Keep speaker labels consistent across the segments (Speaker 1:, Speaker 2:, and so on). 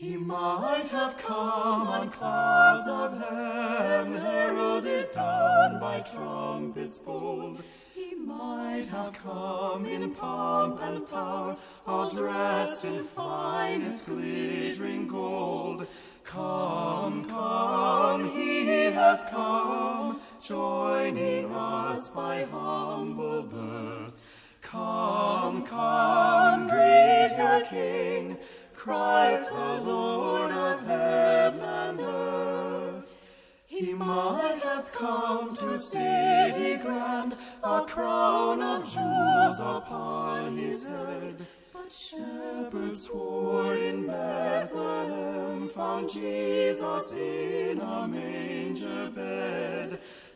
Speaker 1: He might have come on clouds of heaven, heralded down by trumpets bold. He might have come in pomp and power, all dressed in finest glittering gold. Come, come, he has come, joining us by humble birth. Come, come, greet your King, Christ the Lord of heaven and earth. He might have come to city grand, a crown of jewels upon his head. But shepherds swore in Bethlehem, found Jesus in a manger bed.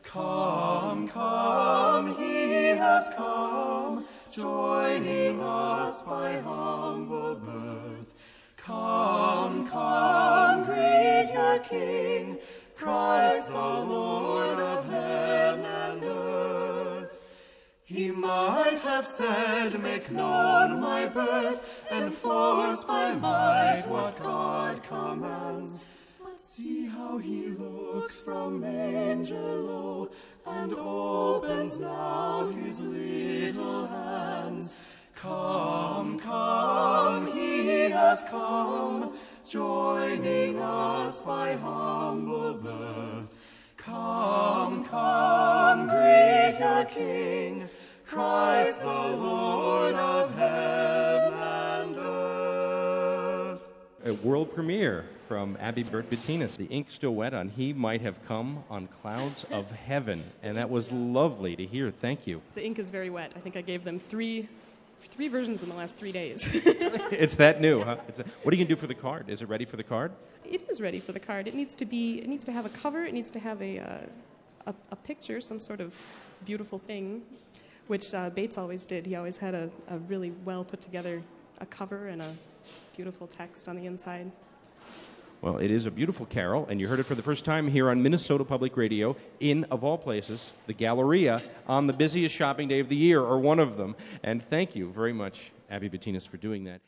Speaker 1: Come, come, he has come, joining us by humble birth. Come, come, greet your King, Christ the Lord of heaven and earth. He might have said, make known my birth, enforce by might what God commands. But see how he looks from manger low, and opens now his little hands. Come, come, he has come, joining us by humble birth. Come, come, greet your King, Christ the Lord of heaven and earth.
Speaker 2: A world premiere from Abby Bird-Bettinas. The ink still wet on He Might Have Come on Clouds of Heaven. And that was lovely to hear. Thank you.
Speaker 3: The ink is very wet. I think I gave them three versions in the last 3 days.
Speaker 2: It's that new, huh? What are you going to do for the card? Is it ready for the card?
Speaker 3: It is ready for the card. It needs to have a cover. It needs to have a picture, some sort of beautiful thing, which Bates always did. He always had a really well put together a cover and a beautiful text on the inside.
Speaker 2: Well, it is a beautiful carol, and you heard it for the first time here on Minnesota Public Radio in, of all places, the Galleria on the busiest shopping day of the year, or one of them. And thank you very much, Abby Bettinas, for doing that.